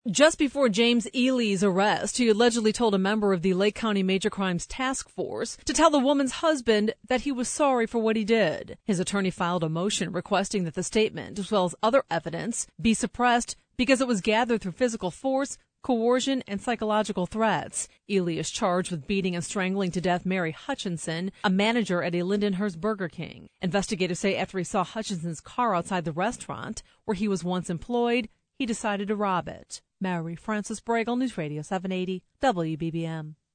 Just before James Ely's arrest, he allegedly told a member of the Lake County Major Crimes Task Force to tell the woman's husband that he was sorry for what he did. His attorney filed a motion requesting that the statement, as well as other evidence, be suppressed because it was gathered through physical force, coercion, and psychological threats. Ely is charged with beating and strangling to death Mary Hutchinson, a manager at a Lindenhurst Burger King. Investigators say after he saw Hutchinson's car outside the restaurant, where he was once employed, he decided to rob it. Mary Frances Bragle, News Radio 780, WBBM.